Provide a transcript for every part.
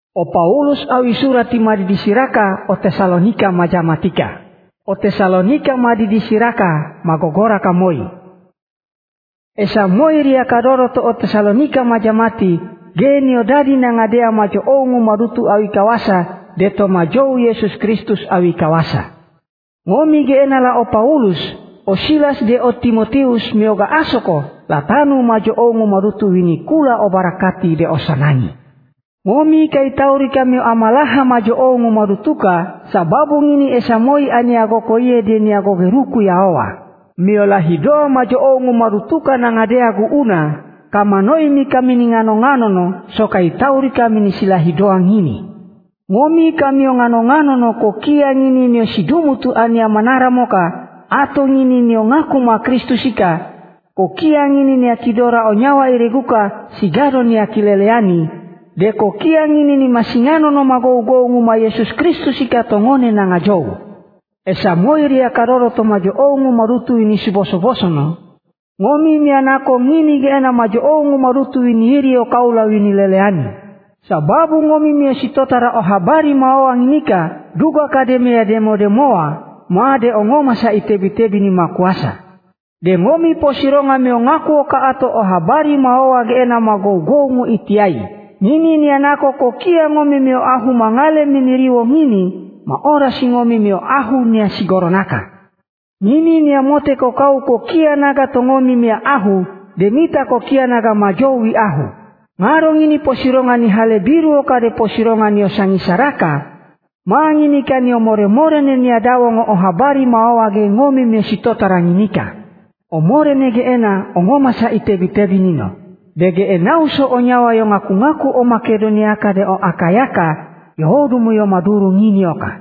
O Paulus awi surat madi disiraka o Tesalonika majamatika. O Tesalonika madi disiraka magogora kamoi. Esa moi ria kadoro to o Tesalonika majamati geni odadi nangadea majo ongu marutu awi kawasa deto majou Yesus Kristus awi kawasa. Ngomi geenala o Paulus o Silas de o Timotius mioga asoko latanu majo ongu marutu wini kula o barakati de o sanani. Ngomi kai tauri kami amalaha majo ongu marutuka sababu ngini esamoi aniago koye de niago geruku yaowa. Miola hidoa majo ongu marutuka nangadea guuna kama noimi kami ngano-nganono so kai tauri kami ni sila hidoa ngini. Ngomi kami ngano-nganono kokia ngini nio sidumutu ania manara moka ato ngini nio ngaku ma Kristusika kokia ngini ni akidora onyawa ireguka sigado ni akileleani de kokia ngini ni masingano no magou-gou nguma Yesus Kristusika tongone na ngajou. Esa moiri akaroro to majo ongu marutu ini siboso-boso no. Ngomi mianako ngini geena majo ongu marutu ini hiri o kaula wini leleani. Sababu ngomi mia sitotara o habari maoa nginika duga kademea demo-demoa maade o ngoma sa itebi-tebi ni makuasa. De ngomi posironga meo ngaku o kaato o habari maoa geena magou-gou ngu itiai. Nini ni anako kokia ngomi meo ahu mangale miniriwo ngini maora si ngomi meo ahu nia sigoronaka. Nini ni amote kokau kokia naga tongomi mea ahu demita kokia naga majowi ahu. Ngarong ini posironga ni hale biru o kade posironga ni osangisaraka. Mangini ka ni omore-more ne ni adawongo o habari maoa ge ngomi meo sitotara nginika. Omore nege ena ongoma sa itebi-tebi nino. Dege enauso onyawa yo ngaku-ngaku o Makedonia kade o Akayaka yohodumu yo maduru ngini oka.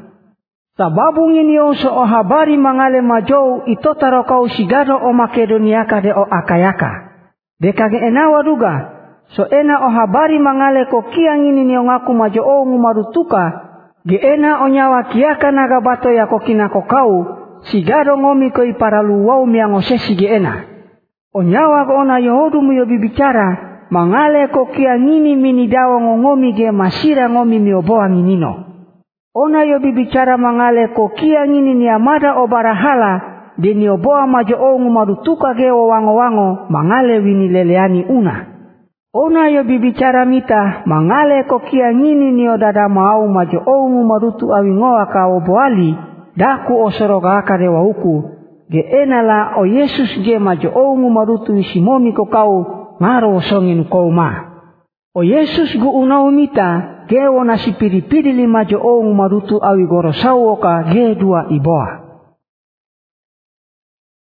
Sababu ngini oso o habari mangale majou itotaro kau sigado o Makedonia kade o Akayaka. Dekage enawa duga so ena o habari mangale kokia ngini ni ngaku majo ongu marutuka ge ena onyawa kiaka naga bato ya kokina kokau sigado ngomi koi paralu wau miangosesi ge ena. Onyawa ko ona yohodumu yo bibicara mangale kokia ngini mini dawo ngomi ge masira ngomi mioboa nginino. Ona yo bibicara mangale kokia ngini ni amada o barahala de nioboa majo ongu marutuka ge o wango-wango mangale wini leleani una. Ona yo bibicara mita mangale kokia ngini ni odada mau majo ongu marutu awingoa ka oboali daku osoroga akade wa uku. Ge enala o Yesus ge majo ongu marutu isimomi kokau ngaro songin kouma. O Yesus gu unau mita ge wona sipiri-piri li majo ongu marutu awi gorosau oka ge dua iboa.